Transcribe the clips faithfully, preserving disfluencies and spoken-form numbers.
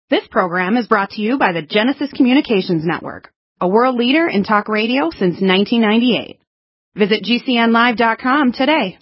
This program is brought to you by the Genesis Communications Network, a world leader in talk radio since nineteen ninety-eight. Visit G C N live dot com today.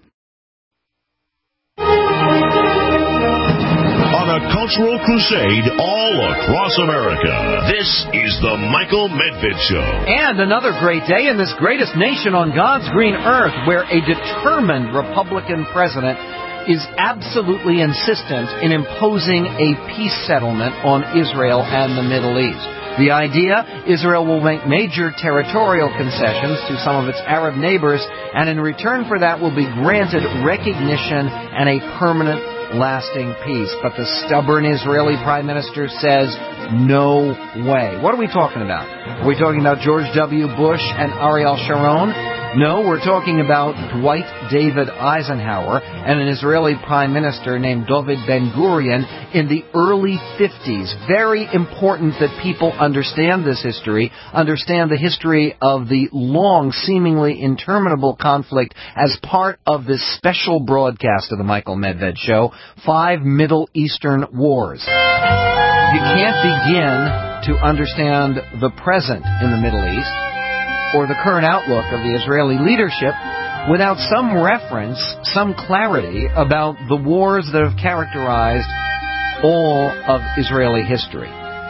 On a cultural crusade all across America, this is the Michael Medved Show. And another great day in this greatest nation on God's green earth, where a determined Republican president is absolutely insistent in imposing a peace settlement on Israel and the Middle East. The idea, Israel will make major territorial concessions to some of its Arab neighbors, and in return for that will be granted recognition and a permanent, lasting peace. But the stubborn Israeli Prime Minister says, no way. What are we talking about? Are we talking about George W. Bush and Ariel Sharon? No, we're talking about Dwight David Eisenhower and an Israeli Prime Minister named David Ben-Gurion in the early fifties. Very important that people understand this history, understand the history of the long, seemingly interminable conflict as part of this special broadcast of the Michael Medved Show, Five Middle Eastern Wars. You can't begin to understand the present in the Middle East or the current outlook of the Israeli leadership without some reference, some clarity about the wars that have characterized all of Israeli history.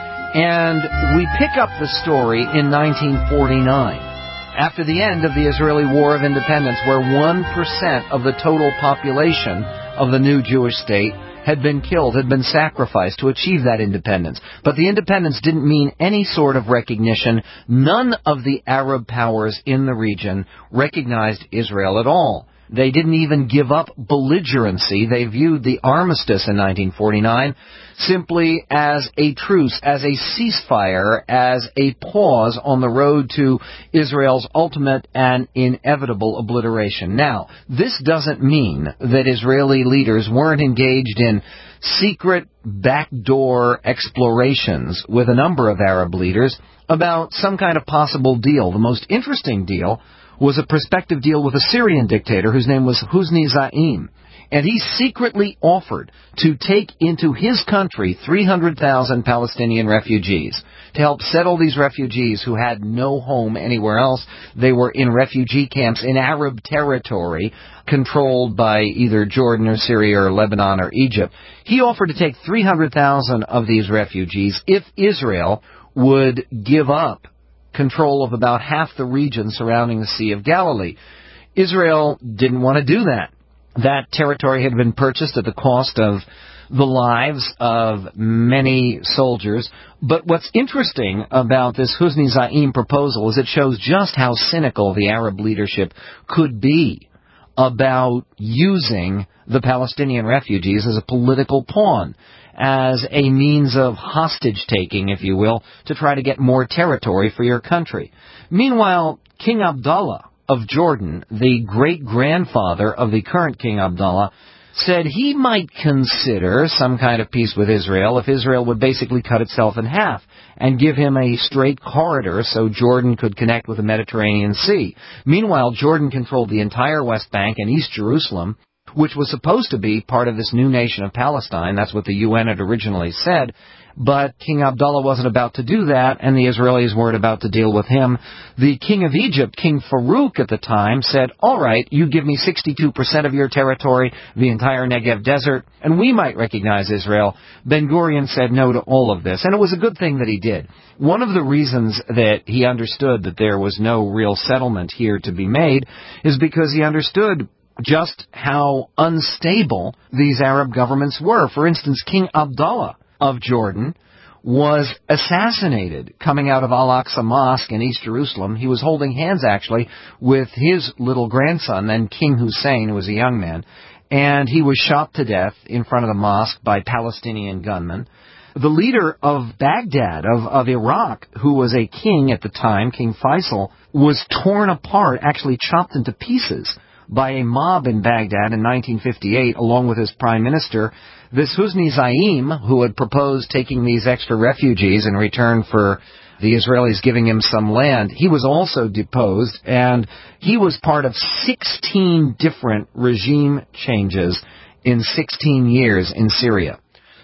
And we pick up the story in nineteen forty-nine, after the end of the Israeli War of Independence, where one percent of the total population of the new Jewish state had been killed, had been sacrificed to achieve that independence. But the independence didn't mean any sort of recognition. None of the Arab powers in the region recognized Israel at all. They didn't even give up belligerency. They viewed the armistice in nineteen forty-nine simply as a truce, as a ceasefire, as a pause on the road to Israel's ultimate and inevitable obliteration. Now, this doesn't mean that Israeli leaders weren't engaged in secret backdoor explorations with a number of Arab leaders about some kind of possible deal. The most interesting deal was a prospective deal with a Syrian dictator whose name was Hosni Zaim. And he secretly offered to take into his country three hundred thousand Palestinian refugees to help settle these refugees who had no home anywhere else. They were in refugee camps in Arab territory controlled by either Jordan or Syria or Lebanon or Egypt. He offered to take three hundred thousand of these refugees if Israel would give up control of about half the region surrounding the Sea of Galilee. Israel didn't want to do that. That territory had been purchased at the cost of the lives of many soldiers. But what's interesting about this Hosni Zaim proposal is it shows just how cynical the Arab leadership could be about using the Palestinian refugees as a political pawn, as a means of hostage-taking, if you will, to try to get more territory for your country. Meanwhile, King Abdullah of Jordan, the great-grandfather of the current King Abdullah, said he might consider some kind of peace with Israel if Israel would basically cut itself in half and give him a straight corridor so Jordan could connect with the Mediterranean Sea. Meanwhile, Jordan controlled the entire West Bank and East Jerusalem, which was supposed to be part of this new nation of Palestine. That's what the U N had originally said. But King Abdullah wasn't about to do that, and the Israelis weren't about to deal with him. The king of Egypt, King Farouk at the time, said, all right, you give me sixty-two percent of your territory, the entire Negev desert, and we might recognize Israel. Ben-Gurion said no to all of this, and it was a good thing that he did. One of the reasons that he understood that there was no real settlement here to be made is because he understood just how unstable these Arab governments were. For instance, King Abdullah of Jordan was assassinated coming out of Al-Aqsa Mosque in East Jerusalem. He was holding hands, actually, with his little grandson, then King Hussein, who was a young man, and he was shot to death in front of the mosque by Palestinian gunmen. The leader of Baghdad, of, of Iraq, who was a king at the time, King Faisal, was torn apart, actually chopped into pieces by a mob in Baghdad in nineteen fifty-eight, along with his prime minister. This Hosni Zaim, who had proposed taking these extra refugees in return for the Israelis giving him some land, he was also deposed, and he was part of sixteen different regime changes in sixteen years in Syria.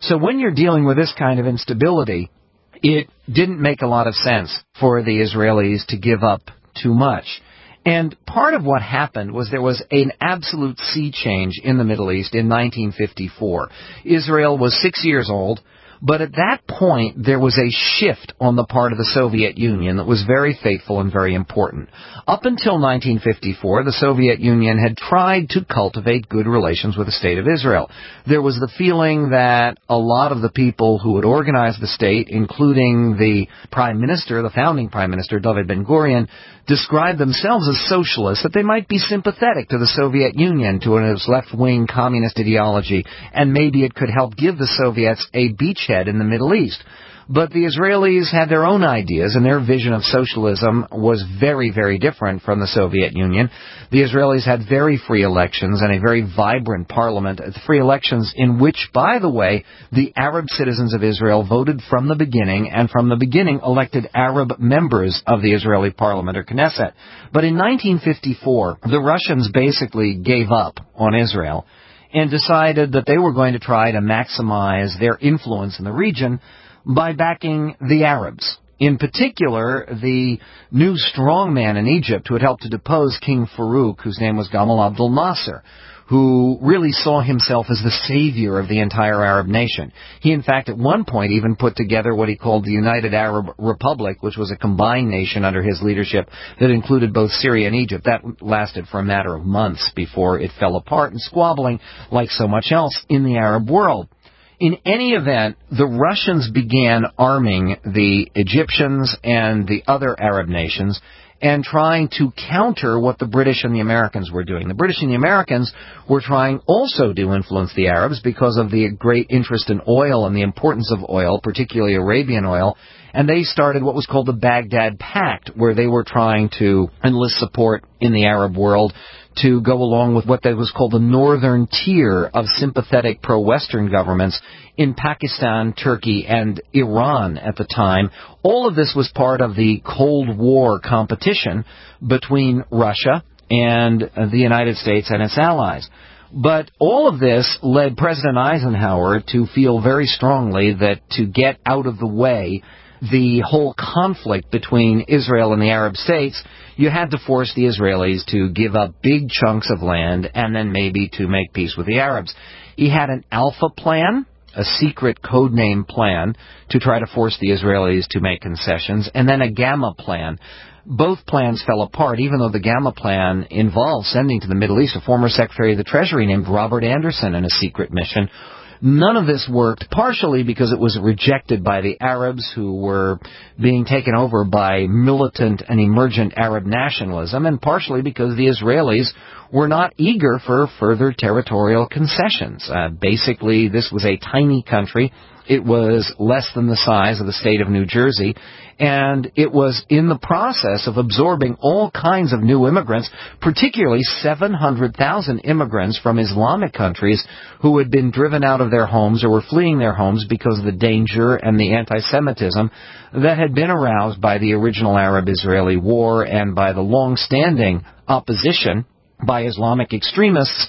So when you're dealing with this kind of instability, it didn't make a lot of sense for the Israelis to give up too much. And part of what happened was there was an absolute sea change in the Middle East in nineteen fifty-four. Israel was six years old, but at that point there was a shift on the part of the Soviet Union that was very fateful and very important. Up until nineteen fifty-four, the Soviet Union had tried to cultivate good relations with the State of Israel. There was the feeling that a lot of the people who had organized the state, including the Prime Minister, the founding Prime Minister, David Ben-Gurion, described themselves as socialists, that they might be sympathetic to the Soviet Union, to its left-wing communist ideology, and maybe it could help give the Soviets a beachhead in the Middle East. But the Israelis had their own ideas, and their vision of socialism was very, very different from the Soviet Union. The Israelis had very free elections and a very vibrant parliament, free elections in which, by the way, the Arab citizens of Israel voted from the beginning, and from the beginning elected Arab members of the Israeli parliament, or Knesset. But in nineteen fifty-four, the Russians basically gave up on Israel and decided that they were going to try to maximize their influence in the region by backing the Arabs. In particular, the new strongman in Egypt who had helped to depose King Farouk, whose name was Gamal Abdel Nasser, who really saw himself as the savior of the entire Arab nation. He, in fact, at one point even put together what he called the United Arab Republic, which was a combined nation under his leadership that included both Syria and Egypt. That lasted for a matter of months before it fell apart and squabbling like so much else in the Arab world. In any event, the Russians began arming the Egyptians and the other Arab nations and trying to counter what the British and the Americans were doing. The British and the Americans were trying also to influence the Arabs because of the great interest in oil and the importance of oil, particularly Arabian oil, and they started what was called the Baghdad Pact, where they were trying to enlist support in the Arab world to go along with what was called the northern tier of sympathetic pro-Western governments in Pakistan, Turkey, and Iran at the time. All of this was part of the Cold War competition between Russia and the United States and its allies. But all of this led President Eisenhower to feel very strongly that to get out of the way the whole conflict between Israel and the Arab states, you had to force the Israelis to give up big chunks of land and then maybe to make peace with the Arabs. He had an Alpha plan, a secret codename plan, to try to force the Israelis to make concessions, and then a Gamma plan. Both plans fell apart, even though the Gamma plan involved sending to the Middle East a former Secretary of the Treasury named Robert Anderson in a secret mission. None of this worked, partially because it was rejected by the Arabs, who were being taken over by militant and emergent Arab nationalism, and partially because the Israelis were not eager for further territorial concessions. Uh, basically, this was a tiny country. It was less than the size of the state of New Jersey, and it was in the process of absorbing all kinds of new immigrants, particularly seven hundred thousand immigrants from Islamic countries who had been driven out of their homes or were fleeing their homes because of the danger and the anti-Semitism that had been aroused by the original Arab-Israeli war and by the long-standing opposition by Islamic extremists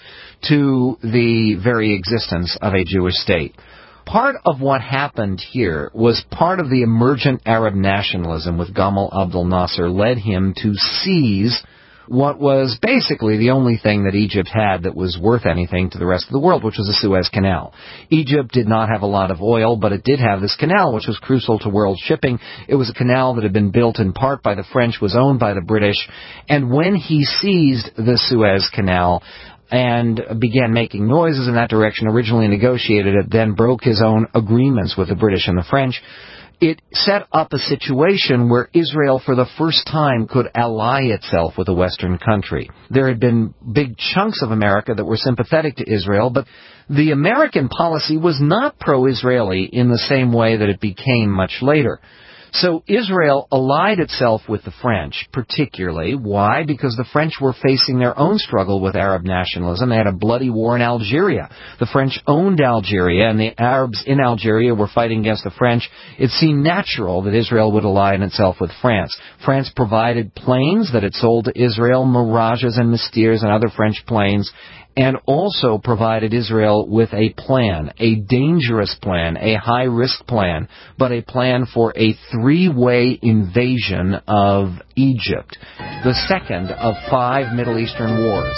to the very existence of a Jewish state. Part of what happened here was part of the emergent Arab nationalism with Gamal Abdel Nasser led him to seize what was basically the only thing that Egypt had that was worth anything to the rest of the world, which was the Suez Canal. Egypt did not have a lot of oil, but it did have this canal, which was crucial to world shipping. It was a canal that had been built in part by the French, was owned by the British, and when he seized the Suez Canal and began making noises in that direction, originally negotiated it, then broke his own agreements with the British and the French, it set up a situation where Israel for the first time could ally itself with a Western country. There had been big chunks of America that were sympathetic to Israel, but the American policy was not pro-Israeli in the same way that it became much later. So Israel allied itself with the French, particularly. Why? Because the French were facing their own struggle with Arab nationalism. They had a bloody war in Algeria. The French owned Algeria, and the Arabs in Algeria were fighting against the French. It seemed natural that Israel would ally itself with France. France provided planes that it sold to Israel, Mirages and Mystirs and other French planes, and also provided Israel with a plan, a dangerous plan, a high-risk plan, but a plan for a three-way invasion of Egypt, the second of five Middle Eastern wars.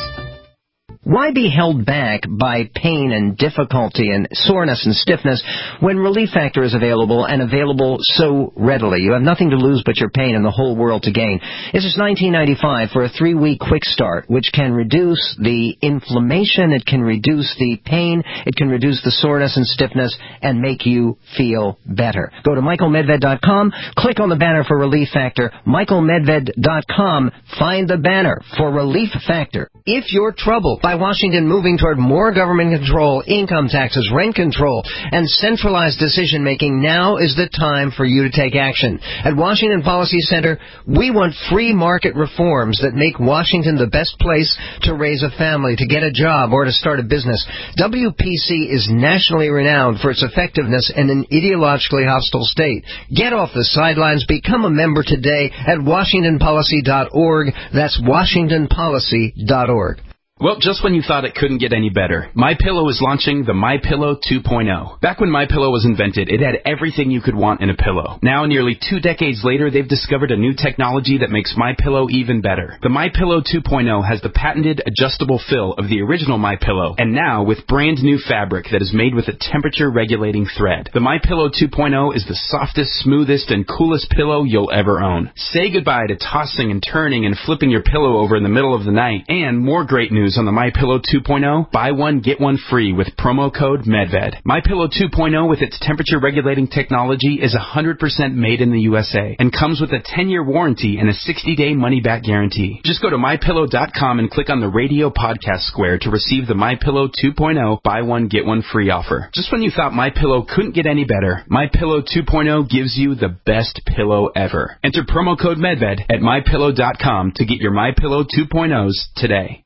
Why be held back by pain and difficulty and soreness and stiffness when Relief Factor is available and available so readily? You have nothing to lose but your pain and the whole world to gain. This is nineteen ninety-five for a three-week quick start, which can reduce the inflammation, it can reduce the pain, it can reduce the soreness and stiffness, and make you feel better. Go to Michael Medved dot com, click on the banner for Relief Factor, Michael Medved dot com, find the banner for Relief Factor. If you're troubled by Washington moving toward more government control, income taxes, rent control, and centralized decision-making, now is the time for you to take action. At Washington Policy Center, we want free market reforms that make Washington the best place to raise a family, to get a job, or to start a business. W P C is nationally renowned for its effectiveness in an ideologically hostile state. Get off the sidelines. Become a member today at washington policy dot org. That's washington policy dot org. Well, just when you thought it couldn't get any better, MyPillow is launching the MyPillow two point oh. Back when MyPillow was invented, it had everything you could want in a pillow. Now, nearly two decades later, they've discovered a new technology that makes MyPillow even better. The MyPillow two point oh has the patented adjustable fill of the original MyPillow, and now with brand new fabric that is made with a temperature-regulating thread. The MyPillow two point oh is the softest, smoothest, and coolest pillow you'll ever own. Say goodbye to tossing and turning and flipping your pillow over in the middle of the night. And more great news on the MyPillow two point oh, buy one, get one free with promo code MEDVED. MyPillow two point oh with its temperature-regulating technology is one hundred percent made in the U S A and comes with a ten-year warranty and a sixty-day money-back guarantee. Just go to My Pillow dot com and click on the radio podcast square to receive the MyPillow two point oh buy one, get one free offer. Just when you thought MyPillow couldn't get any better, MyPillow two point oh gives you the best pillow ever. Enter promo code MEDVED at My Pillow dot com to get your MyPillow two point ohs today.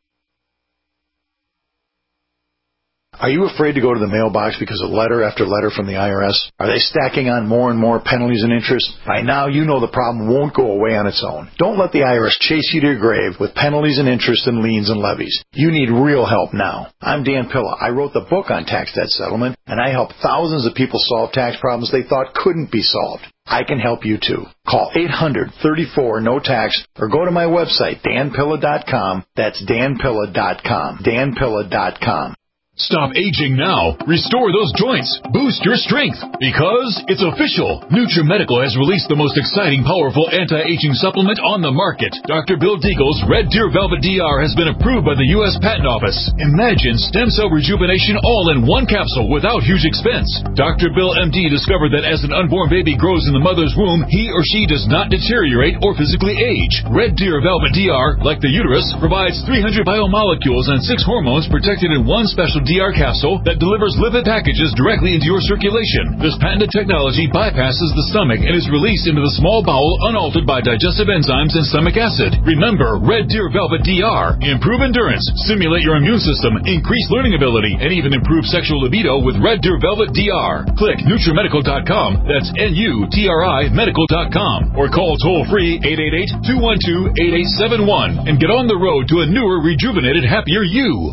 Are you afraid to go to the mailbox because of letter after letter from the I R S? Are they stacking on more and more penalties and interest? By now, you know the problem won't go away on its own. Don't let the I R S chase you to your grave with penalties and interest and liens and levies. You need real help now. I'm Dan Pilla. I wrote the book on tax debt settlement, and I help thousands of people solve tax problems they thought couldn't be solved. I can help you too. Call eight hundred, thirty-four, no tax or go to my website, dan pilla dot com. That's dan pilla dot com. dan pilla dot com. Stop aging now. Restore those joints. Boost your strength. Because it's official. NutriMedical has released the most exciting, powerful anti-aging supplement on the market. Doctor Bill Deagle's Red Deer Velvet D R has been approved by the U S Patent Office. Imagine stem cell rejuvenation all in one capsule without huge expense. Doctor Bill M D discovered that as an unborn baby grows in the mother's womb, he or she does not deteriorate or physically age. Red Deer Velvet D R, like the uterus, provides three hundred biomolecules and six hormones protected in one special D R capsule that delivers lipid packages directly into your circulation. This patented technology bypasses the stomach and is released into the small bowel unaltered by digestive enzymes and stomach acid. Remember, Red Deer Velvet D R. Improve endurance, stimulate your immune system, increase learning ability, and even improve sexual libido with Red Deer Velvet D R. Click NutriMedical dot com. That's N U T R I medical dot com. Or call toll-free eight eight eight, two one two, eight eight seven one and get on the road to a newer, rejuvenated, happier you.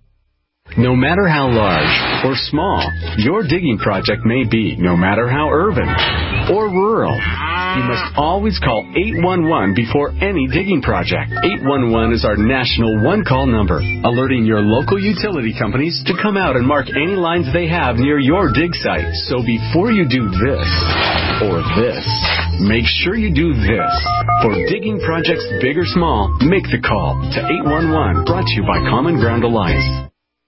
No matter how large or small your digging project may be, no matter how urban or rural, you must always call eight one one before any digging project. eight one one is our national one-call number, alerting your local utility companies to come out and mark any lines they have near your dig site. So before you do this or this, make sure you do this. For digging projects big or small, make the call to eight one one, brought to you by Common Ground Alliance.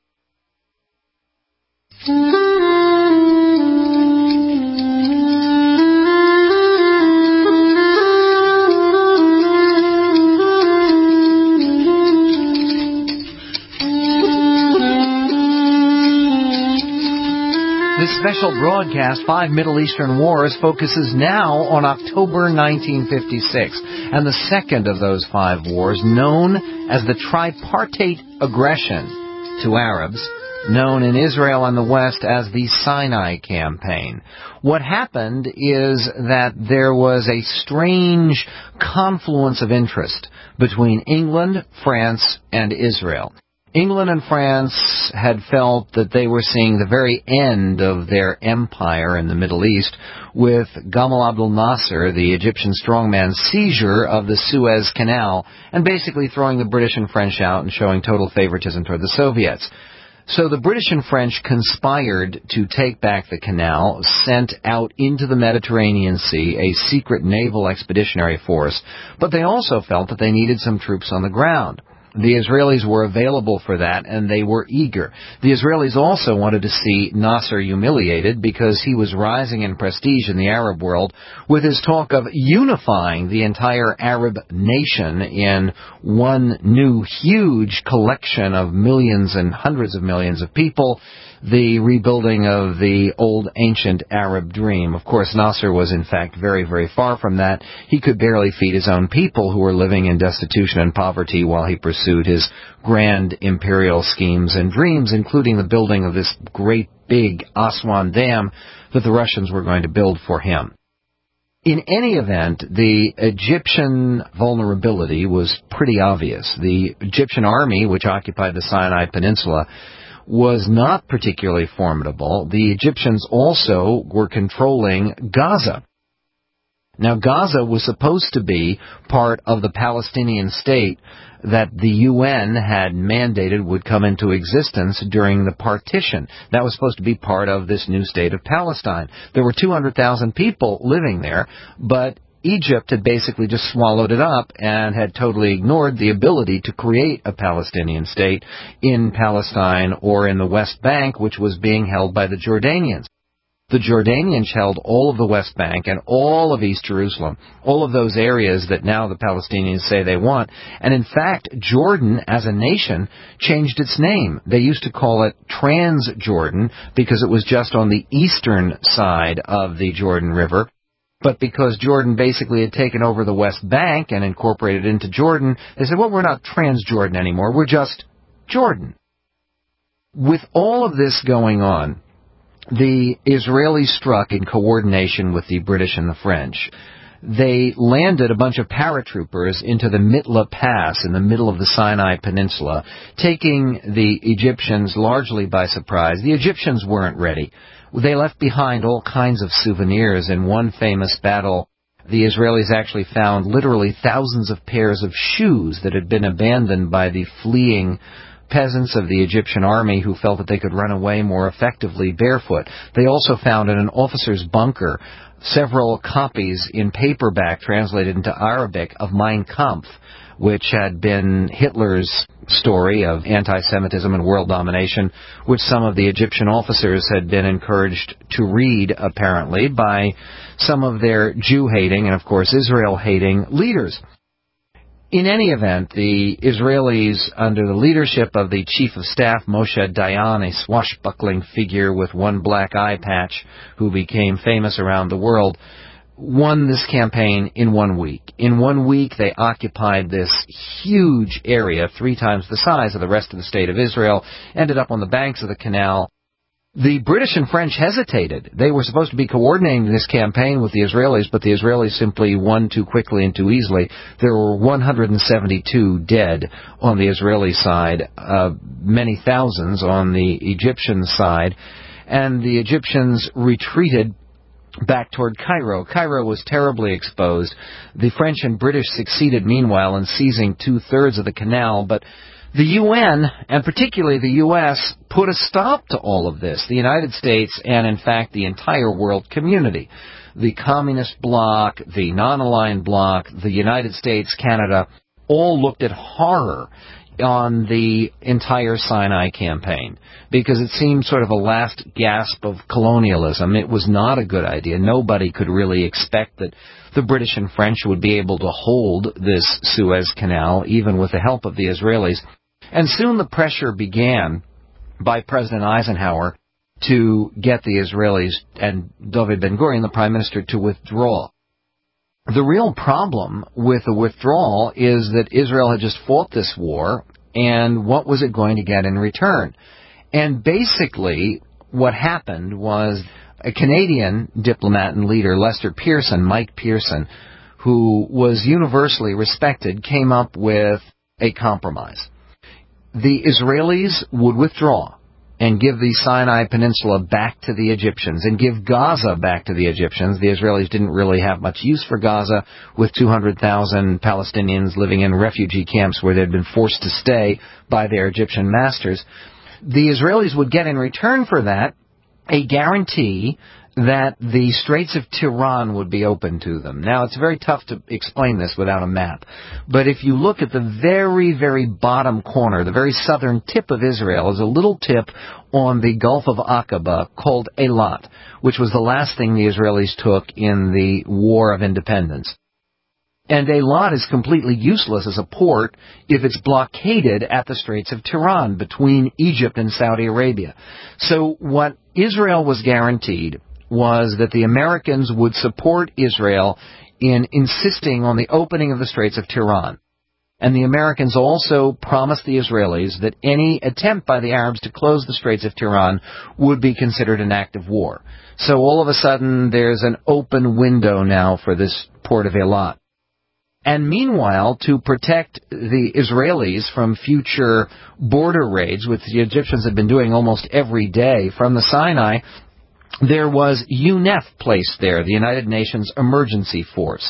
This special broadcast, Five Middle Eastern Wars, focuses now on October nineteen fifty-six, and the second of those five wars, known as the Tripartite Aggression to Arabs, known in Israel and the West as the Sinai Campaign. What happened is that there was a strange confluence of interest between England, France, and Israel. England and France had felt that they were seeing the very end of their empire in the Middle East with Gamal Abdel Nasser, the Egyptian strongman's seizure of the Suez Canal and basically throwing the British and French out and showing total favoritism toward the Soviets. So the British and French conspired to take back the canal, sent out into the Mediterranean Sea a secret naval expeditionary force, but they also felt that they needed some troops on the ground. The Israelis were available for that, and they were eager. The Israelis also wanted to see Nasser humiliated because he was rising in prestige in the Arab world with his talk of unifying the entire Arab nation in one new huge collection of millions and hundreds of millions of people, the rebuilding of the old ancient Arab dream. Of course, Nasser was in fact very, very far from that. He could barely feed his own people who were living in destitution and poverty while he pursued his grand imperial schemes and dreams, including the building of this great big Aswan Dam that the Russians were going to build for him. In any event, the Egyptian vulnerability was pretty obvious. The Egyptian army, which occupied the Sinai Peninsula, was not particularly formidable. The Egyptians also were controlling Gaza. Now, Gaza was supposed to be part of the Palestinian state that the U N had mandated would come into existence during the partition. That was supposed to be part of this new state of Palestine. There were two hundred thousand people living there, but Egypt had basically just swallowed it up and had totally ignored the ability to create a Palestinian state in Palestine or in the West Bank, which was being held by the Jordanians. The Jordanians held all of the West Bank and all of East Jerusalem, all of those areas that now the Palestinians say they want. And in fact, Jordan, as a nation, changed its name. They used to call it Transjordan because it was just on the eastern side of the Jordan River. But because Jordan basically had taken over the West Bank and incorporated it into Jordan, they said, well, we're not Transjordan anymore, we're just Jordan. With all of this going on, the Israelis struck in coordination with the British and the French. They landed a bunch of paratroopers into the Mitla Pass in the middle of the Sinai Peninsula, taking the Egyptians largely by surprise. The Egyptians weren't ready. They left behind all kinds of souvenirs. In one famous battle, the Israelis actually found literally thousands of pairs of shoes that had been abandoned by the fleeing peasants of the Egyptian army who felt that they could run away more effectively barefoot. They also found in an officer's bunker several copies in paperback translated into Arabic of Mein Kampf, which had been Hitler's story of anti-Semitism and world domination, which some of the Egyptian officers had been encouraged to read, apparently, by some of their Jew-hating and, of course, Israel-hating leaders. In any event, the Israelis, under the leadership of the Chief of Staff, Moshe Dayan, a swashbuckling figure with one black eye patch who became famous around the world, won this campaign in one week. In one week, they occupied this huge area, three times the size of the rest of the state of Israel, ended up on the banks of the canal. The British and French hesitated. They were supposed to be coordinating this campaign with the Israelis, but the Israelis simply won too quickly and too easily. There were one hundred seventy-two dead on the Israeli side, uh, many thousands on the Egyptian side, and the Egyptians retreated back toward Cairo. Cairo was terribly exposed. The French and British succeeded, meanwhile, in seizing two-thirds of the canal, but the U N, and particularly the U S, put a stop to all of this. The United States and, in fact, the entire world community. The Communist bloc, the non-aligned bloc, the United States, Canada, all looked at horror on the entire Sinai campaign because it seemed sort of a last gasp of colonialism. It was not a good idea. Nobody could really expect that the British and French would be able to hold this Suez Canal, even with the help of the Israelis. And soon the pressure began by President Eisenhower to get the Israelis and David Ben-Gurion, the Prime Minister, to withdraw. The real problem with the withdrawal is that Israel had just fought this war, and what was it going to get in return? And basically, what happened was a Canadian diplomat and leader, Lester Pearson, Mike Pearson, who was universally respected, came up with a compromise. the Israelis would withdraw and give the Sinai Peninsula back to the Egyptians and give Gaza back to the Egyptians. The Israelis didn't really have much use for Gaza, with two hundred thousand Palestinians living in refugee camps where they'd been forced to stay by their Egyptian masters. The Israelis would get in return for that a guarantee that the Straits of Tiran would be open to them. Now, it's very tough to explain this without a map, but if you look at the very, very bottom corner, the very southern tip of Israel, is a little tip on the Gulf of Aqaba called Eilat, which was the last thing the Israelis took in the War of Independence. And Eilat is completely useless as a port if it's blockaded at the Straits of Tiran between Egypt and Saudi Arabia. So what Israel was guaranteed was that the Americans would support Israel in insisting on the opening of the Straits of Tiran. And the Americans also promised the Israelis that any attempt by the Arabs to close the Straits of Tiran would be considered an act of war. So all of a sudden there's an open window now for this port of Eilat. And meanwhile, to protect the Israelis from future border raids, which the Egyptians had been doing almost every day from the Sinai, there was U N E F placed there, the United Nations Emergency Force.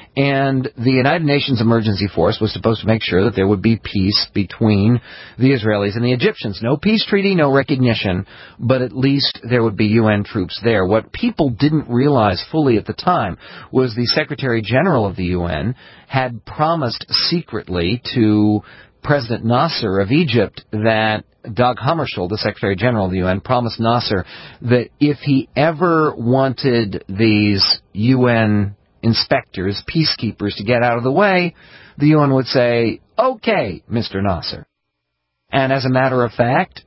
And the United Nations Emergency Force was supposed to make sure that there would be peace between the Israelis and the Egyptians. No peace treaty, no recognition, but at least there would be U N troops there. What people didn't realize fully at the time was the Secretary General of the U N had promised secretly to President Nasser of Egypt that Dag Hammarskjöld, the Secretary General of the U N, promised Nasser that if he ever wanted these U N inspectors, peacekeepers, to get out of the way, the U N would say, okay, Mister Nasser. And as a matter of fact,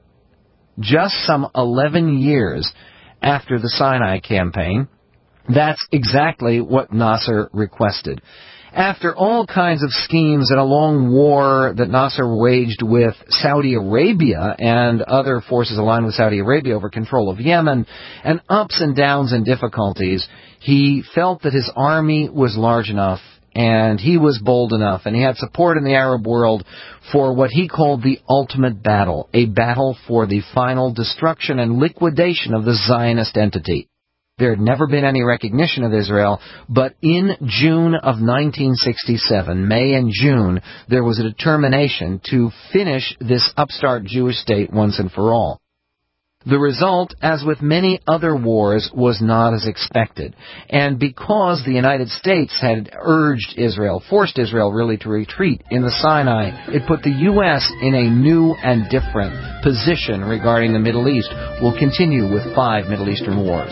just some eleven years after the Sinai campaign, that's exactly what Nasser requested. After all kinds of schemes and a long war that Nasser waged with Saudi Arabia and other forces aligned with Saudi Arabia over control of Yemen, and ups and downs and difficulties, he felt that his army was large enough and he was bold enough and he had support in the Arab world for what he called the ultimate battle, a battle for the final destruction and liquidation of the Zionist entity. There had never been any recognition of Israel, but in June of nineteen sixty-seven, May and June, there was a determination to finish this upstart Jewish state once and for all. The result, as with many other wars, was not as expected. And because the United States had urged Israel, forced Israel really to retreat in the Sinai, it put the U S in a new and different position regarding the Middle East. We'll continue with five Middle Eastern wars.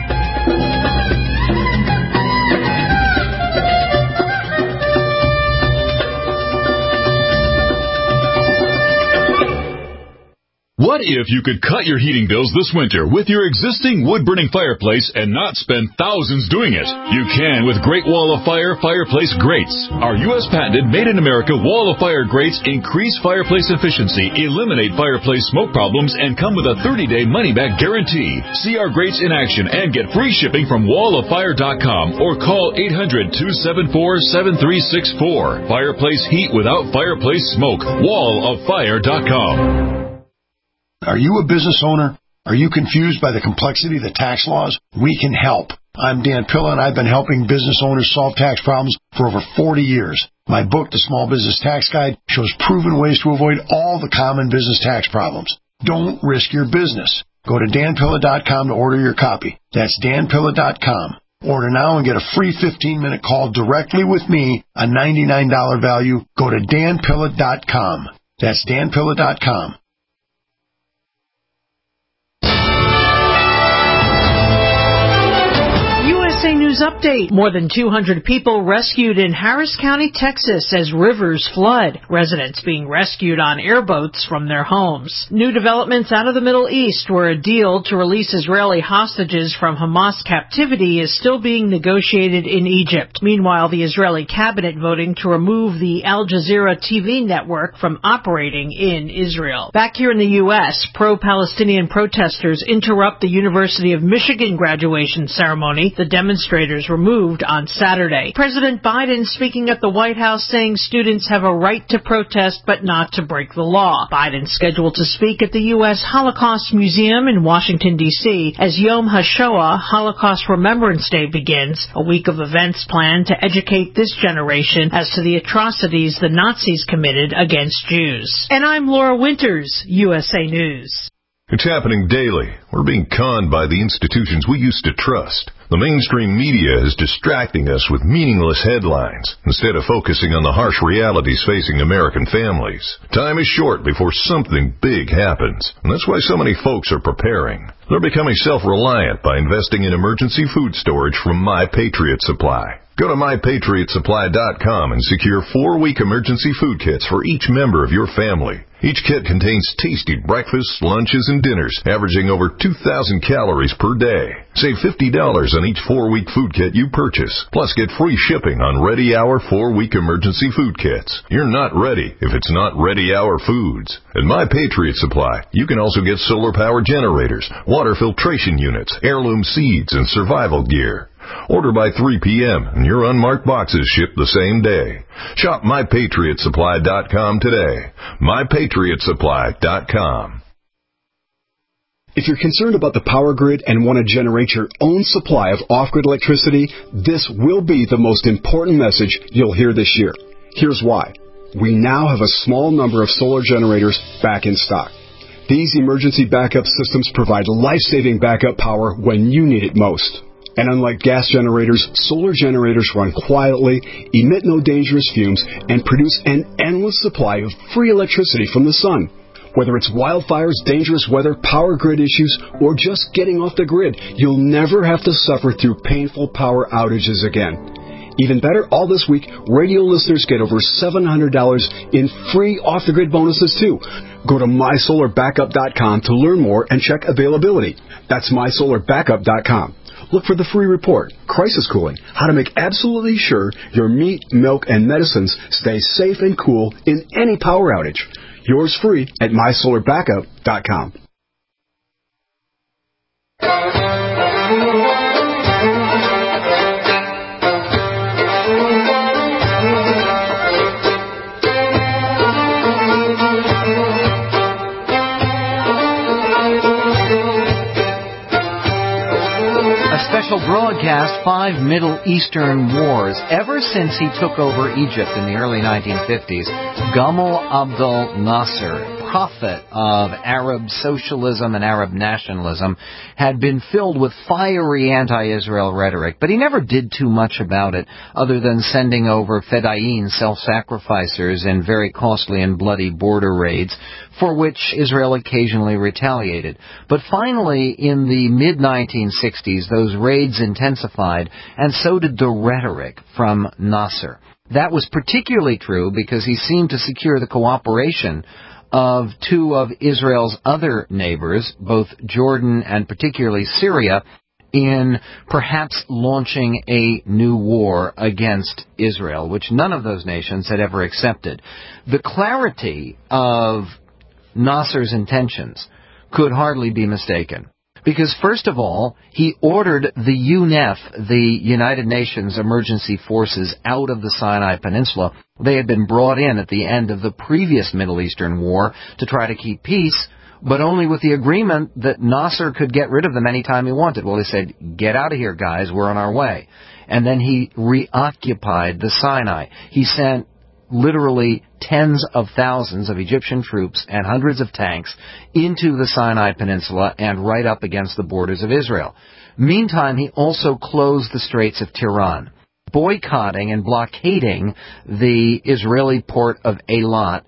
What if you could cut your heating bills this winter with your existing wood-burning fireplace and not spend thousands doing it? You can with Great Wall of Fire Fireplace Grates. Our U S patented made-in-America Wall of Fire grates increase fireplace efficiency, eliminate fireplace smoke problems, and come with a thirty-day money-back guarantee. See our grates in action and get free shipping from wall of fire dot com or call eight hundred, two seven four, seven three six four. Fireplace heat without fireplace smoke. wall of fire dot com. Are you a business owner? Are you confused by the complexity of the tax laws? We can help. I'm Dan Pilla, and I've been helping business owners solve tax problems for over forty years. My book, The Small Business Tax Guide, shows proven ways to avoid all the common business tax problems. Don't risk your business. Go to dan pilla dot com to order your copy. That's dan pilla dot com. Order now and get a free fifteen-minute call directly with me, a ninety-nine dollars value. Go to dan pilla dot com. That's dan pilla dot com. News update. More than two hundred people rescued in Harris County, Texas as rivers flood. Residents being rescued on airboats from their homes. New developments out of the Middle East, where a deal to release Israeli hostages from Hamas captivity is still being negotiated in Egypt. Meanwhile, the Israeli cabinet voting to remove the Al Jazeera T V network from operating in Israel. Back here in the U S, pro-Palestinian protesters interrupt the University of Michigan graduation ceremony. The demonstrators generators removed on Saturday. President Biden speaking at the White House saying students have a right to protest but not to break the law. Biden scheduled to speak at the U S Holocaust Museum in Washington, D C as Yom HaShoah, Holocaust Remembrance Day, begins, a week of events planned to educate this generation as to the atrocities the Nazis committed against Jews. And I'm Laura Winters, U S A News. It's happening daily. We're being conned by the institutions we used to trust. The mainstream media is distracting us with meaningless headlines instead of focusing on the harsh realities facing American families. Time is short before something big happens, and that's why so many folks are preparing. They're becoming self-reliant by investing in emergency food storage from My Patriot Supply. Go to my patriot supply dot com and secure four-week emergency food kits for each member of your family. Each kit contains tasty breakfasts, lunches, and dinners, averaging over two thousand calories per day. Save fifty dollars on each four-week food kit you purchase, plus get free shipping on Ready Hour four-week emergency food kits. You're not ready if it's not Ready Hour Foods. At My Patriot Supply, you can also get solar power generators, water filtration units, heirloom seeds, and survival gear. Order by three p.m. and your unmarked boxes ship the same day. Shop my patriot supply dot com today. my patriot supply dot com. If you're concerned about the power grid and want to generate your own supply of off-grid electricity, this will be the most important message you'll hear this year. Here's why. We now have a small number of solar generators back in stock. These emergency backup systems provide life-saving backup power when you need it most. And unlike gas generators, solar generators run quietly, emit no dangerous fumes, and produce an endless supply of free electricity from the sun. Whether it's wildfires, dangerous weather, power grid issues, or just getting off the grid, you'll never have to suffer through painful power outages again. Even better, all this week, radio listeners get over seven hundred dollars in free off-the-grid bonuses, too. Go to my solar backup dot com to learn more and check availability. That's my solar backup dot com. Look for the free report, Crisis Cooling, how to make absolutely sure your meat, milk, and medicines stay safe and cool in any power outage. Yours free at my solar backup dot com. Special broadcast, Five Middle Eastern Wars. Ever since he took over Egypt in the early nineteen fifties, Gamal Abdel Nasser, prophet of Arab socialism and Arab nationalism, had been filled with fiery anti-Israel rhetoric, but he never did too much about it other than sending over fedayeen, self-sacrificers, in very costly and bloody border raids, for which Israel occasionally retaliated. But finally, in the mid nineteen sixties, those raids intensified, and so did the rhetoric from Nasser. That was particularly true because he seemed to secure the cooperation of two of Israel's other neighbors, both Jordan and particularly Syria, in perhaps launching a new war against Israel, which none of those nations had ever accepted. The clarity of Nasser's intentions could hardly be mistaken. Because, first of all, he ordered the U N E F, the United Nations Emergency Forces, out of the Sinai Peninsula. They had been brought in at the end of the previous Middle Eastern war to try to keep peace, but only with the agreement that Nasser could get rid of them anytime he wanted. Well, he said, get out of here, guys, we're on our way. And then he reoccupied the Sinai. He sent literally tens of thousands of Egyptian troops and hundreds of tanks into the Sinai Peninsula and right up against the borders of Israel. Meantime, he also closed the Straits of Tiran, boycotting and blockading the Israeli port of Eilat,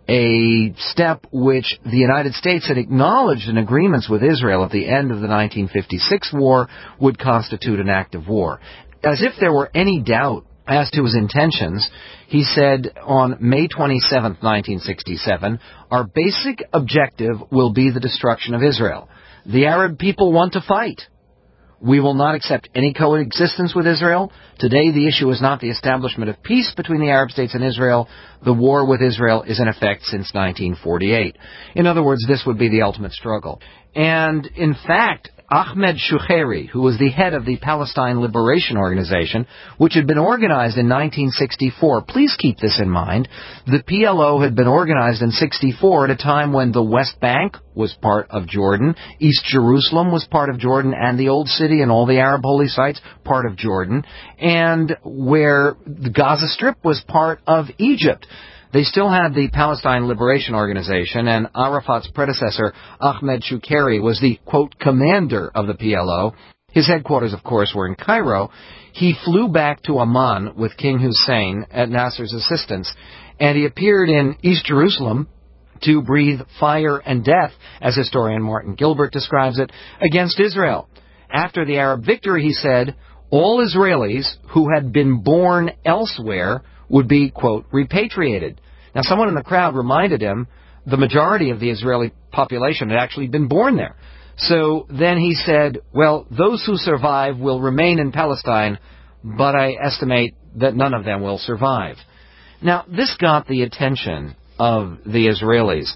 a step which the United States had acknowledged in agreements with Israel at the end of the nineteen fifty-six war would constitute an act of war. As if there were any doubt as to his intentions, he said on May twenty-seventh, nineteen sixty-seven, our basic objective will be the destruction of Israel. The Arab people want to fight. We will not accept any coexistence with Israel. Today, the issue is not the establishment of peace between the Arab states and Israel. The war with Israel is in effect since nineteen forty-eight. In other words, this would be the ultimate struggle. And, in fact, Ahmed Shukeri, who was the head of the Palestine Liberation Organization, which had been organized in nineteen sixty-four. Please keep this in mind. The P L O had been organized in sixty-four at a time when the West Bank was part of Jordan, East Jerusalem was part of Jordan, and the Old City and all the Arab holy sites part of Jordan, and where the Gaza Strip was part of Egypt. They still had the Palestine Liberation Organization, and Arafat's predecessor, Ahmed Shukeri, was the, quote, commander of the P L O. His headquarters, of course, were in Cairo. He flew back to Amman with King Hussein at Nasser's assistance, and he appeared in East Jerusalem to breathe fire and death, as historian Martin Gilbert describes it, against Israel. After the Arab victory, he said, all Israelis who had been born elsewhere would be, quote, repatriated. Now, someone in the crowd reminded him the majority of the Israeli population had actually been born there. So then he said, well, those who survive will remain in Palestine, but I estimate that none of them will survive. Now, this got the attention of the Israelis.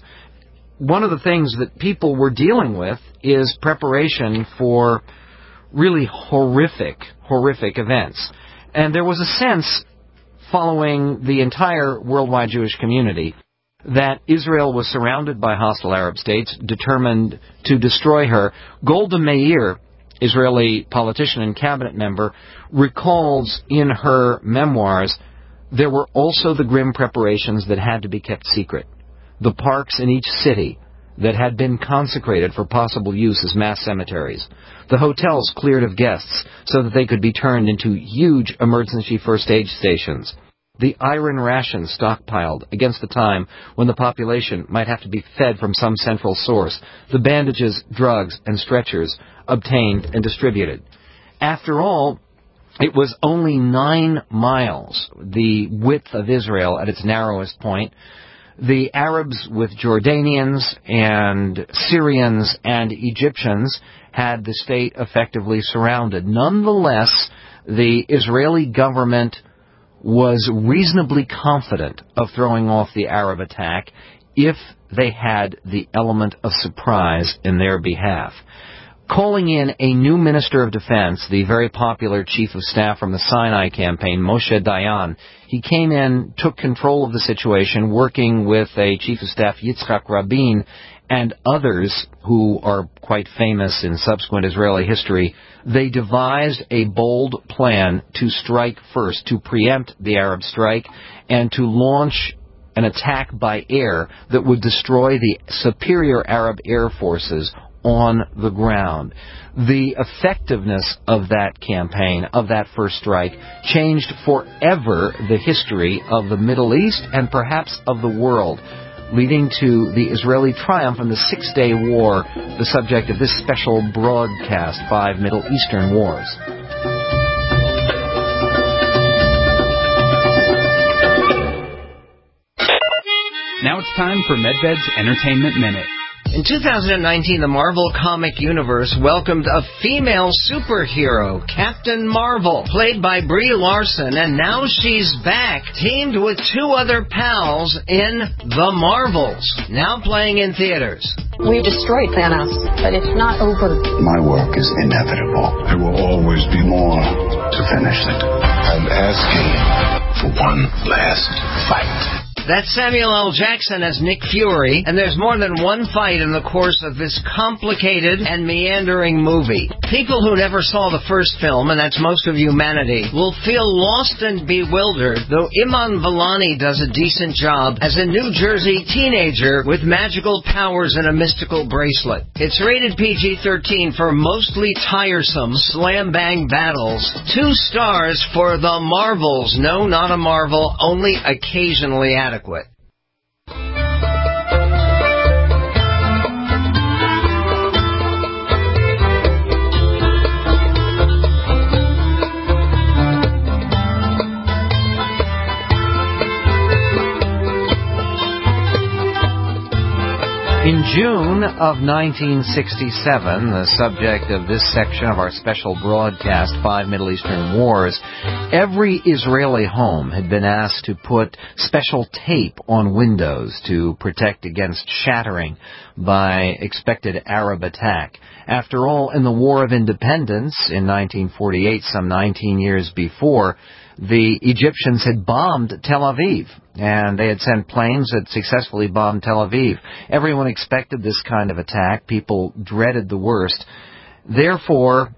One of the things that people were dealing with is preparation for really horrific, horrific events. And there was a sense following the entire worldwide Jewish community that Israel was surrounded by hostile Arab states determined to destroy her. Golda Meir, Israeli politician and cabinet member, recalls in her memoirs there were also the grim preparations that had to be kept secret. The parks in each city that had been consecrated for possible use as mass cemeteries. The hotels cleared of guests so that they could be turned into huge emergency first aid stations. The iron rations stockpiled against the time when the population might have to be fed from some central source. The bandages, drugs, and stretchers obtained and distributed. After all, it was only nine miles, the width of Israel at its narrowest point. The Arabs with Jordanians and Syrians and Egyptians had the state effectively surrounded. Nonetheless, the Israeli government was reasonably confident of throwing off the Arab attack if they had the element of surprise in their behalf. Calling in a new Minister of Defense, the very popular Chief of Staff from the Sinai campaign, Moshe Dayan, he came in, took control of the situation, working with a Chief of Staff, Yitzhak Rabin, and others who are quite famous in subsequent Israeli history. They devised a bold plan to strike first, to preempt the Arab strike, and to launch an attack by air that would destroy the superior Arab air forces on the ground. The effectiveness of that campaign, of that first strike, changed forever the history of the Middle East and perhaps of the world, leading to the Israeli triumph in the Six-Day War, the subject of this special broadcast, Five Middle Eastern Wars. Now it's time for Medved's Entertainment Minute. In two thousand nineteen, the Marvel Comic Universe welcomed a female superhero, Captain Marvel, played by Brie Larson, and now she's back, teamed with two other pals in The Marvels, now playing in theaters. We destroyed Thanos, but it's not over. My work is inevitable. There will always be more to finish it. I'm asking for one last fight. That's Samuel L. Jackson as Nick Fury, and there's more than one fight in the course of this complicated and meandering movie. People who never saw the first film, and that's most of humanity, will feel lost and bewildered, though Iman Vellani does a decent job as a New Jersey teenager with magical powers and a mystical bracelet. It's rated P G thirteen for mostly tiresome slam-bang battles. Two stars for The Marvels. No, not a marvel, only occasionally adequate. In June of nineteen sixty-seven, the subject of this section of our special broadcast, Five Middle Eastern Wars, every Israeli home had been asked to put special tape on windows to protect against shattering by expected Arab attack. After all, in the War of Independence in nineteen forty-eight, some nineteen years before, the Egyptians had bombed Tel Aviv, and they had sent planes that successfully bombed Tel Aviv. Everyone expected this kind of attack. People dreaded the worst. Therefore,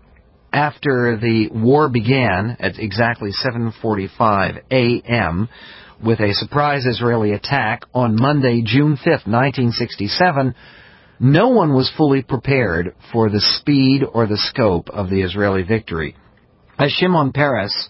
after the war began at exactly seven forty-five a.m., with a surprise Israeli attack on Monday, June fifth, nineteen sixty-seven, no one was fully prepared for the speed or the scope of the Israeli victory. As Shimon Peres,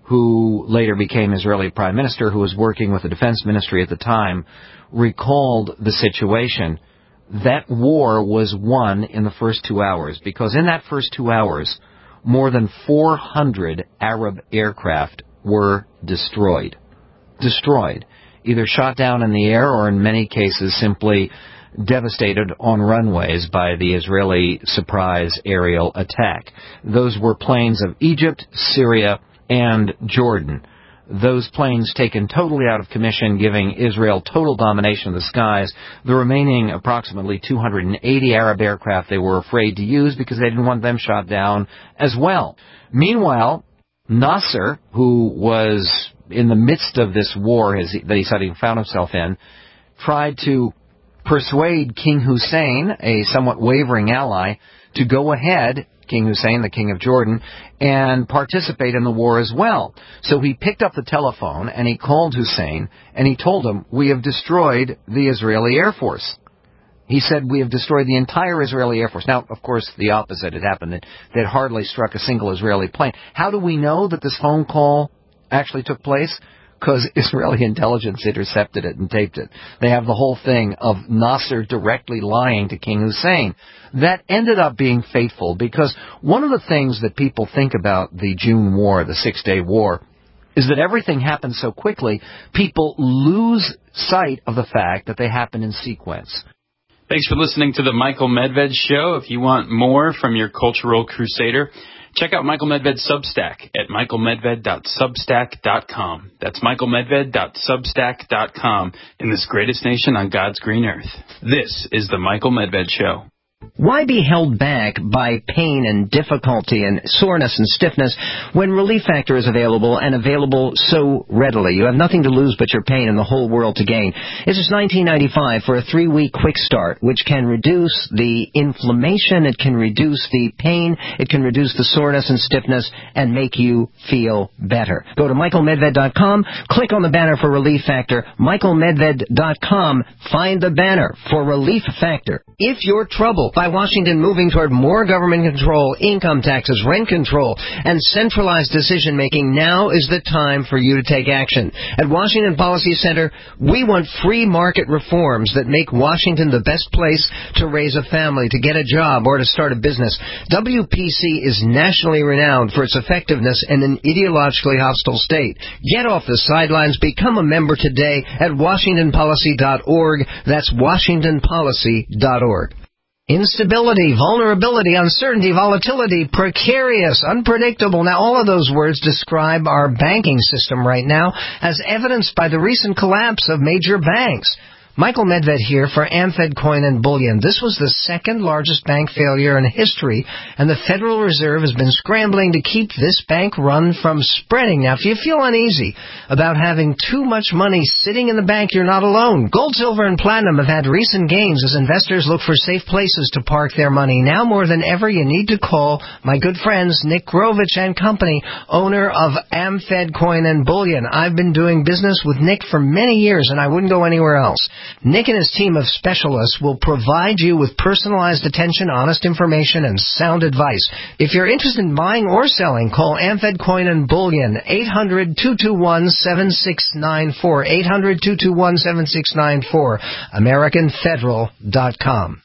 who later became Israeli Prime Minister, who was working with the Defense Ministry at the time, recalled the situation. That war was won in the first two hours, because in that first two hours, more than four hundred Arab aircraft were destroyed. Destroyed. Either shot down in the air or in many cases simply devastated on runways by the Israeli surprise aerial attack. Those were planes of Egypt, Syria, and Jordan. Those planes taken totally out of commission, giving Israel total domination of the skies. The remaining approximately two hundred eighty Arab aircraft they were afraid to use because they didn't want them shot down as well. Meanwhile, Nasser, who was in the midst of this war as he, that he suddenly found himself in, tried to persuade King Hussein, a somewhat wavering ally, to go ahead, King Hussein, the King of Jordan, and participate in the war as well. So he picked up the telephone and he called Hussein and he told him, "We have destroyed the Israeli Air Force." He said, "We have destroyed the entire Israeli Air Force." Now, of course, the opposite had happened. They had hardly struck a single Israeli plane. How do we know that this phone call actually took place? Because Israeli intelligence intercepted it and taped it. They have the whole thing of Nasser directly lying to King Hussein. That ended up being fateful, because one of the things that people think about the June War, the Six-Day War, is that everything happened so quickly, people lose sight of the fact that they happen in sequence. Thanks for listening to the Michael Medved Show. If you want more from your cultural crusader, check out Michael Medved's Substack at michael medved dot substack dot com. That's michael medved dot substack dot com, in this greatest nation on God's green earth. This is the Michael Medved Show. Why be held back by pain and difficulty and soreness and stiffness when Relief Factor is available, and available so readily? You have nothing to lose but your pain and the whole world to gain. This is nineteen ninety-five for a three-week quick start, which can reduce the inflammation, it can reduce the pain, it can reduce the soreness and stiffness, and make you feel better. Go to michael medved dot com, click on the banner for Relief Factor, michael medved dot com, find the banner for Relief Factor. If you're troubled by Washington moving toward more government control, income taxes, rent control, and centralized decision-making, now is the time for you to take action. At Washington Policy Center, we want free market reforms that make Washington the best place to raise a family, to get a job, or to start a business. W P C is nationally renowned for its effectiveness in an ideologically hostile state. Get off the sidelines. Become a member today at washington policy dot org. That's washington policy dot org. Instability, vulnerability, uncertainty, volatility, precarious, unpredictable. Now, all of those words describe our banking system right now, as evidenced by the recent collapse of major banks. Michael Medved here for AmFed Coin and Bullion. This was the second largest bank failure in history, and the Federal Reserve has been scrambling to keep this bank run from spreading. Now, if you feel uneasy about having too much money sitting in the bank, you're not alone. Gold, silver, and platinum have had recent gains as investors look for safe places to park their money. Now more than ever, you need to call my good friends Nick Grovich and Company, owner of AmFed Coin and Bullion. I've been doing business with Nick for many years, and I wouldn't go anywhere else. Nick and his team of specialists will provide you with personalized attention, honest information, and sound advice. If you're interested in buying or selling, call AmFed Coin and Bullion, eight hundred, two two one, seven six nine four, eight hundred, two two one, seven six nine four, american federal dot com.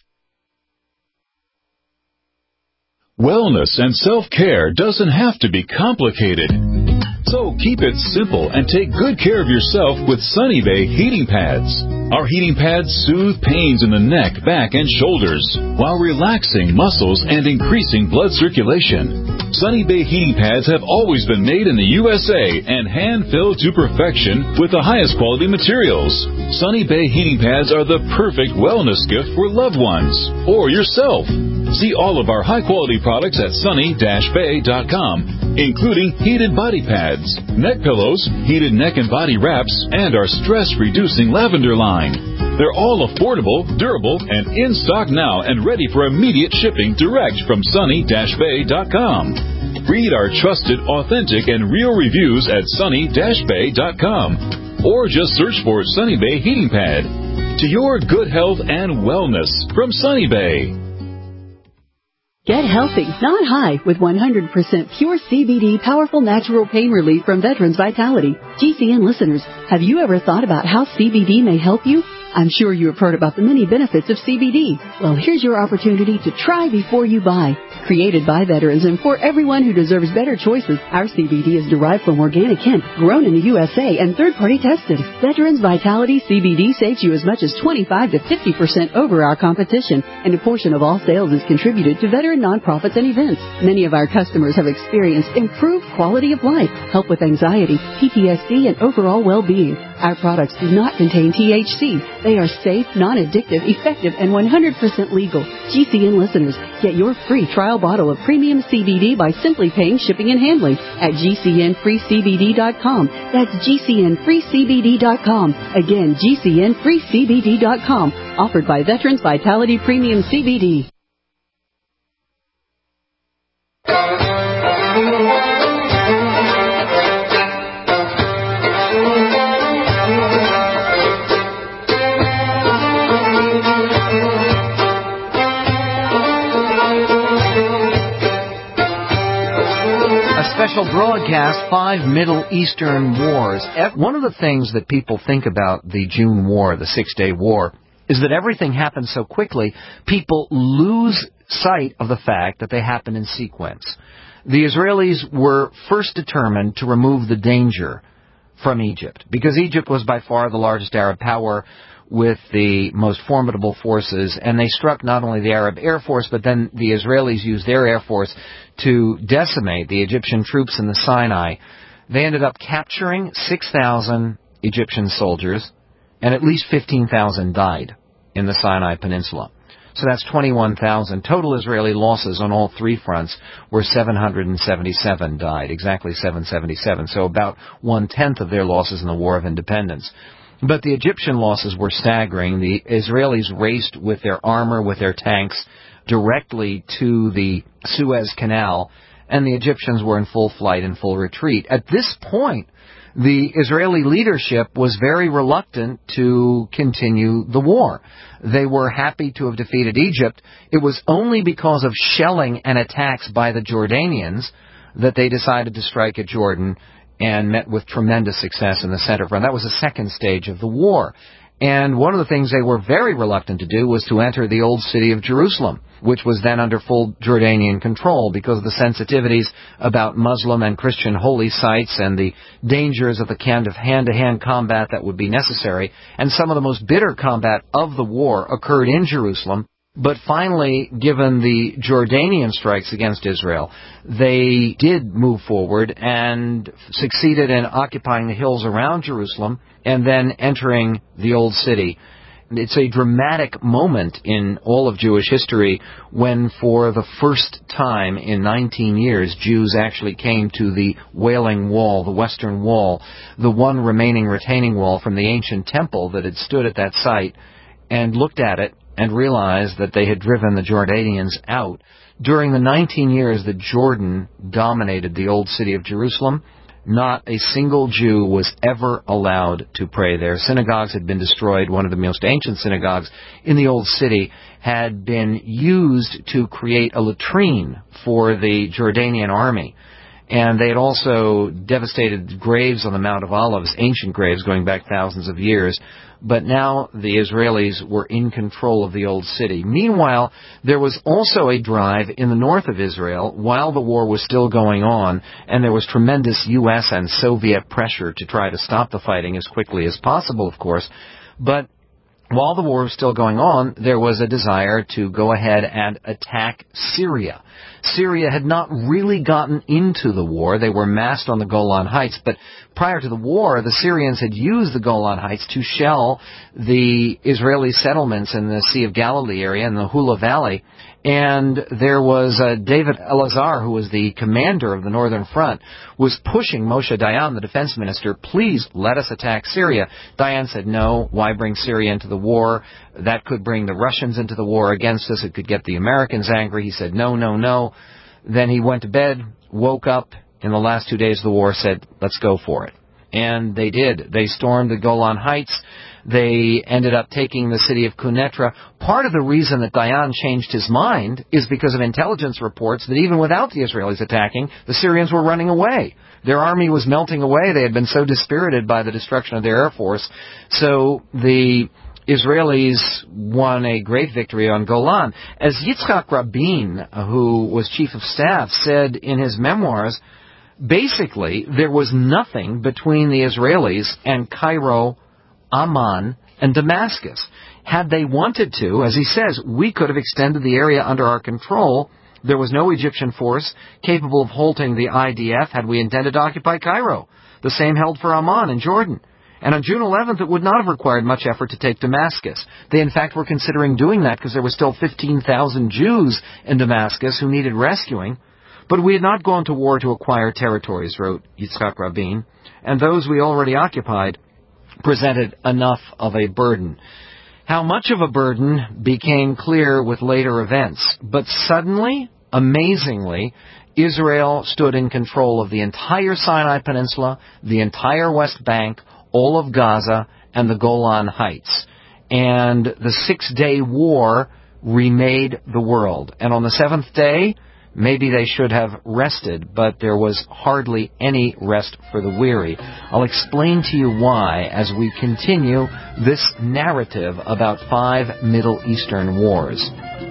Wellness and self-care doesn't have to be complicated. So keep it simple and take good care of yourself with Sunny Bay heating pads. Our heating pads soothe pains in the neck, back, and shoulders while relaxing muscles and increasing blood circulation. Sunny Bay heating pads have always been made in the U S A and hand-filled to perfection with the highest quality materials. Sunny Bay heating pads are the perfect wellness gift for loved ones or yourself. See all of our high-quality products at sunny dash bay dot com, including heated body pads, neck pillows, heated neck and body wraps, and our stress-reducing lavender line. They're all affordable, durable, and in stock now and ready for immediate shipping direct from sunny dash bay dot com. Read our trusted, authentic, and real reviews at sunny dash bay dot com or just search for Sunny Bay Heating Pad. To your good health and wellness from Sunny Bay. Get healthy, not high, with one hundred percent pure C B D powerful natural pain relief from Veterans Vitality. G C N listeners, have you ever thought about how C B D may help you? I'm sure you have heard about the many benefits of C B D. Well, here's your opportunity to try before you buy. Created by veterans and for everyone who deserves better choices, our C B D is derived from organic hemp, grown in the U S A, and third-party tested. Veterans Vitality C B D saves you as much as twenty-five to fifty percent over our competition, and a portion of all sales is contributed to veteran nonprofits and events. Many of our customers have experienced improved quality of life, help with anxiety, P T S D, and overall well-being. Our products do not contain T H C. They are safe, non-addictive, effective, and one hundred percent legal. G C N listeners, get your free trial bottle of premium C B D by simply paying shipping and handling at G C N free C B D dot com. That's G C N free C B D dot com. Again, G C N free C B D dot com. Offered by Veterans Vitality Premium C B D. Special broadcast, Five Middle Eastern Wars. One of the things that people think about the June War, the Six-Day War, is that everything happened so quickly, people lose sight of the fact that they happened in sequence. The Israelis were first determined to remove the danger from Egypt, because Egypt was by far the largest Arab power with the most formidable forces, and they struck not only the Arab Air Force, but then the Israelis used their Air Force to decimate the Egyptian troops in the Sinai. They ended up capturing six thousand Egyptian soldiers, and at least fifteen thousand died in the Sinai Peninsula. So that's twenty-one thousand. Total Israeli losses on all three fronts were seven hundred seventy-seven died, exactly seven hundred seventy-seven, so about one-tenth of their losses in the War of Independence. But the Egyptian losses were staggering. The Israelis raced with their armor, with their tanks, directly to the Suez Canal, and the Egyptians were in full flight and full retreat. At this point, the Israeli leadership was very reluctant to continue the war. They were happy to have defeated Egypt. It was only because of shelling and attacks by the Jordanians that they decided to strike at Jordan and met with tremendous success in the center front. That was the second stage of the war. And one of the things they were very reluctant to do was to enter the old city of Jerusalem, which was then under full Jordanian control because of the sensitivities about Muslim and Christian holy sites and the dangers of the kind of hand-to-hand combat that would be necessary. And some of the most bitter combat of the war occurred in Jerusalem. But finally, given the Jordanian strikes against Israel, they did move forward and succeeded in occupying the hills around Jerusalem and then entering the old city. It's a dramatic moment in all of Jewish history when, for the first time in nineteen years, Jews actually came to the Wailing Wall, the Western Wall, the one remaining retaining wall from the ancient temple that had stood at that site, and looked at it and realized that they had driven the Jordanians out. During the nineteen years that Jordan dominated the old city of Jerusalem, not a single Jew was ever allowed to pray there. Synagogues had been destroyed. One of the most ancient synagogues in the old city had been used to create a latrine for the Jordanian army. And they had also devastated graves on the Mount of Olives, ancient graves going back thousands of years. But now the Israelis were in control of the old city. Meanwhile, there was also a drive in the north of Israel while the war was still going on, and there was tremendous U S and Soviet pressure to try to stop the fighting as quickly as possible, of course. But while the war was still going on, there was a desire to go ahead and attack Syria. Syria had not really gotten into the war. They were massed on the Golan Heights, but prior to the war, the Syrians had used the Golan Heights to shell the Israeli settlements in the Sea of Galilee area in the Hula Valley. And there was uh, David Elazar, who was the commander of the Northern Front, was pushing Moshe Dayan, the defense minister, please let us attack Syria. Dayan said, no, why bring Syria into the war? That could bring the Russians into the war against us. It could get the Americans angry. He said, no, no, no. Then he went to bed, woke up in the last two days of the war, said, let's go for it. And they did. They stormed the Golan Heights. They ended up taking the city of Quneitra. Part of the reason that Dayan changed his mind is because of intelligence reports that even without the Israelis attacking, the Syrians were running away. Their army was melting away. They had been so dispirited by the destruction of their air force. So the Israelis won a great victory on Golan. As Yitzhak Rabin, who was chief of staff, said in his memoirs, basically there was nothing between the Israelis and Cairo, Amman, and Damascus. Had they wanted to, as he says, we could have extended the area under our control. There was no Egyptian force capable of halting the I D F had we intended to occupy Cairo. The same held for Amman and Jordan. And on June eleventh, it would not have required much effort to take Damascus. They, in fact, were considering doing that because there were still fifteen thousand Jews in Damascus who needed rescuing. But we had not gone to war to acquire territories, wrote Yitzhak Rabin, and those we already occupied presented enough of a burden. How much of a burden became clear with later events, but suddenly, amazingly, Israel stood in control of the entire Sinai Peninsula, the entire West Bank, all of Gaza, and the Golan Heights. And the Six-Day War remade the world. And on the seventh day, maybe they should have rested, but there was hardly any rest for the weary. I'll explain to you why as we continue this narrative about five Middle Eastern wars.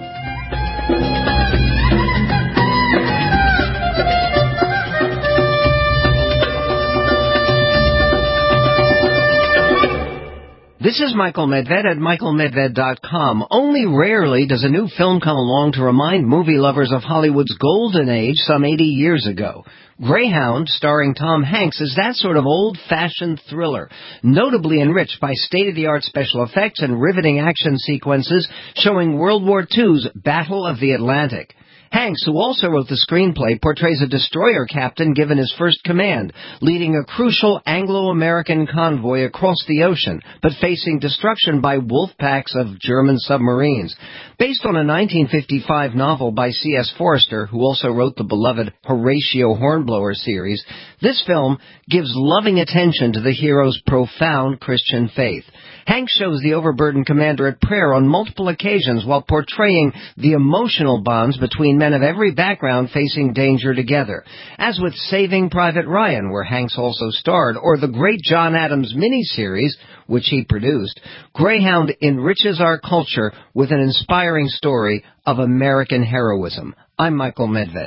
This is Michael Medved at michael medved dot com. Only rarely does a new film come along to remind movie lovers of Hollywood's golden age some eighty years ago. Greyhound, starring Tom Hanks, is that sort of old-fashioned thriller, notably enriched by state-of-the-art special effects and riveting action sequences showing World War Two's Battle of the Atlantic. Hanks, who also wrote the screenplay, portrays a destroyer captain given his first command, leading a crucial Anglo-American convoy across the ocean, but facing destruction by wolf packs of German submarines. Based on a nineteen fifty-five novel by C S Forrester, who also wrote the beloved Horatio Hornblower series, this film gives loving attention to the hero's profound Christian faith. Hanks shows the overburdened commander at prayer on multiple occasions while portraying the emotional bonds between men of every background facing danger together. As with Saving Private Ryan, where Hanks also starred, or the great John Adams miniseries, which he produced, Greyhound enriches our culture with an inspiring story of American heroism. I'm Michael Medved.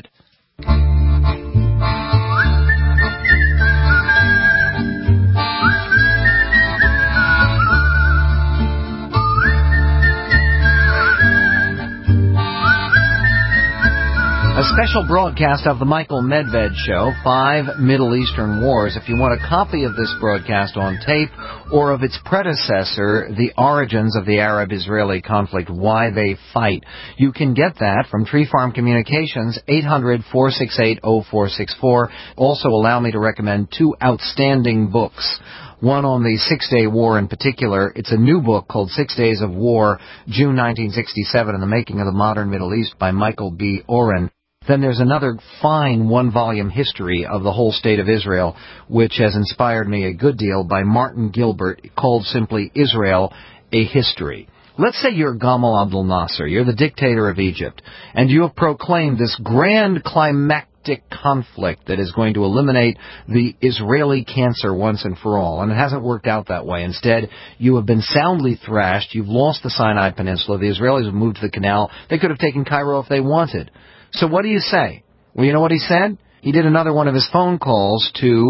A special broadcast of the Michael Medved Show, Five Middle Eastern Wars. If you want a copy of this broadcast on tape or of its predecessor, The Origins of the Arab-Israeli Conflict, Why They Fight, you can get that from Tree Farm Communications, eight hundred, four six eight, oh four six four. Also, allow me to recommend two outstanding books. One on the Six-Day War in particular. It's a new book called Six Days of War, June nineteen sixty-seven, and the Making of the Modern Middle East by Michael B. Oren. Then there's another fine one-volume history of the whole state of Israel, which has inspired me a good deal, by Martin Gilbert, called simply Israel, A History. Let's say you're Gamal Abdel Nasser, you're the dictator of Egypt, and you have proclaimed this grand climactic conflict that is going to eliminate the Israeli cancer once and for all, and it hasn't worked out that way. Instead, you have been soundly thrashed, you've lost the Sinai Peninsula, the Israelis have moved to the canal, they could have taken Cairo if they wanted. So what do you say? Well, you know what he said? He did another one of his phone calls to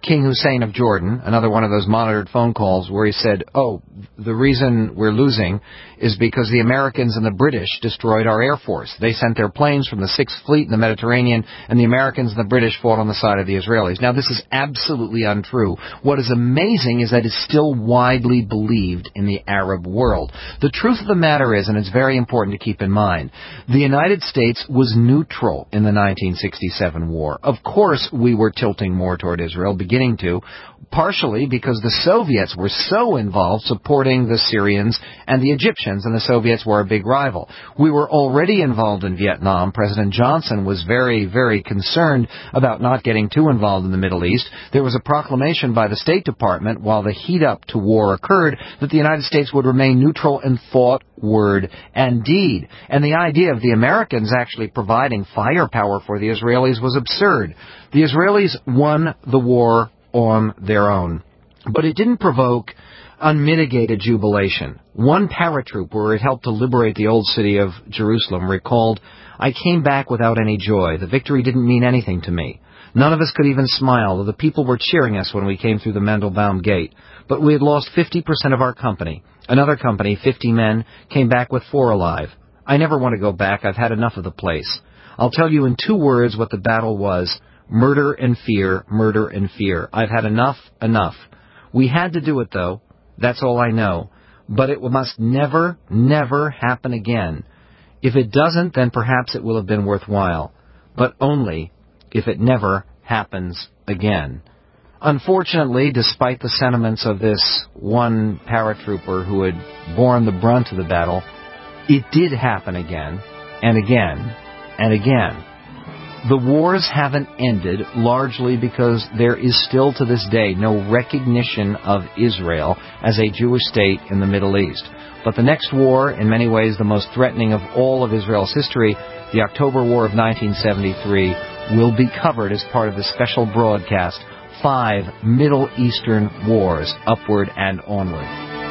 King Hussein of Jordan, another one of those monitored phone calls where he said, oh, the reason we're losing is because the Americans and the British destroyed our Air Force. They sent their planes from the Sixth Fleet in the Mediterranean, and the Americans and the British fought on the side of the Israelis. Now, this is absolutely untrue. What is amazing is that it's still widely believed in the Arab world. The truth of the matter is, and it's very important to keep in mind, the United States was neutral in the nineteen sixty-seven war. Of course, we were tilting more toward Israel, beginning to, partially because the Soviets were so involved supporting the Syrians and the Egyptians, and the Soviets were a big rival. We were already involved in Vietnam. President Johnson was very, very concerned about not getting too involved in the Middle East. There was a proclamation by the State Department while the heat-up to war occurred that the United States would remain neutral in thought, word, and deed. And the idea of the Americans actually providing firepower for the Israelis was absurd. The Israelis won the war on their own. But it didn't provoke unmitigated jubilation. One paratrooper, where it helped to liberate the old city of Jerusalem, recalled, I came back without any joy. The victory didn't mean anything to me. None of us could even smile, though the people were cheering us when we came through the Mandelbaum Gate. But we had lost fifty percent of our company. Another company, fifty men, came back with four alive. I never want to go back. I've had enough of the place. I'll tell you in two words what the battle was. Murder and fear, murder and fear. I've had enough, enough. We had to do it, though. That's all I know. But it must never, never happen again. If it doesn't, then perhaps it will have been worthwhile. But only if it never happens again. Unfortunately, despite the sentiments of this one paratrooper who had borne the brunt of the battle, it did happen again, and again, and again. The wars haven't ended, largely because there is still to this day no recognition of Israel as a Jewish state in the Middle East. But the next war, in many ways the most threatening of all of Israel's history, the October War of nineteen seventy-three, will be covered as part of the special broadcast, Five Middle Eastern Wars, Upward and Onward.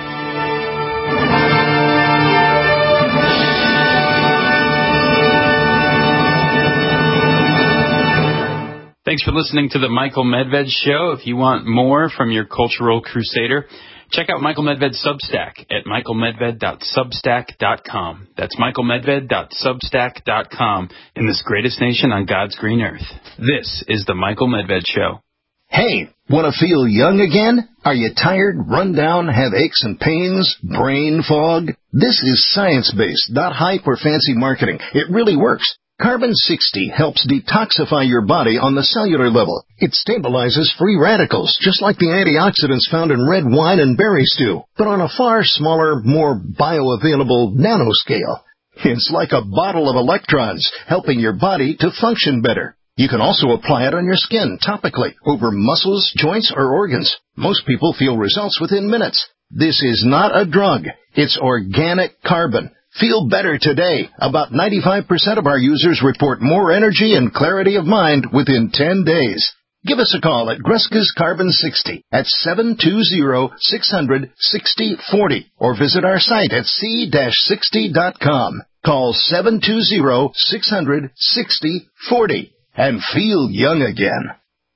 Thanks for listening to the Michael Medved Show. If you want more from your cultural crusader, check out Michael Medved's Substack at michael medved dot substack dot com. That's michael medved dot substack dot com in this greatest nation on God's green earth. This is the Michael Medved Show. Hey, want to feel young again? Are you tired, run down, have aches and pains, brain fog? This is science-based, not hype or fancy marketing. It really works. Carbon sixty helps detoxify your body on the cellular level. It stabilizes free radicals, just like the antioxidants found in red wine and berry stew, but on a far smaller, more bioavailable nanoscale. It's like a bottle of electrons, helping your body to function better. You can also apply it on your skin topically, over muscles, joints, or organs. Most people feel results within minutes. This is not a drug. It's organic carbon. Feel better today. About ninety-five percent of our users report more energy and clarity of mind within ten days. Give us a call at Greska's Carbon sixty at seven two zero, six hundred, sixty forty or visit our site at c sixty dot com. Call seven two zero, six hundred, sixty forty and feel young again.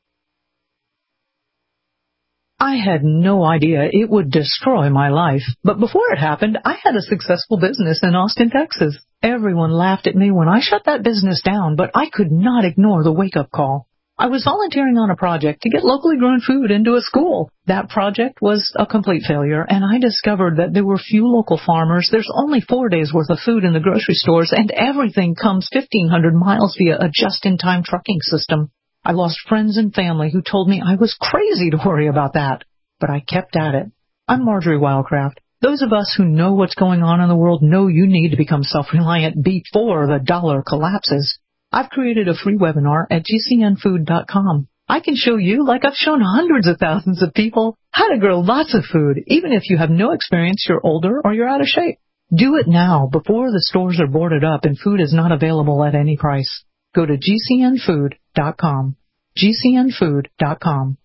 I had no idea it would destroy my life. But before it happened, I had a successful business in Austin, Texas. Everyone laughed at me when I shut that business down, but I could not ignore the wake-up call. I was volunteering on a project to get locally grown food into a school. That project was a complete failure, and I discovered that there were few local farmers. There's only four days' worth of food in the grocery stores, and everything comes fifteen hundred miles via a just-in-time trucking system. I lost friends and family who told me I was crazy to worry about that. But I kept at it. I'm Marjorie Wildcraft. Those of us who know what's going on in the world know you need to become self-reliant before the dollar collapses. I've created a free webinar at g c n food dot com. I can show you, like I've shown hundreds of thousands of people, how to grow lots of food, even if you have no experience, you're older, or you're out of shape. Do it now, before the stores are boarded up and food is not available at any price. Go to g c n food dot com. g c n food dot com.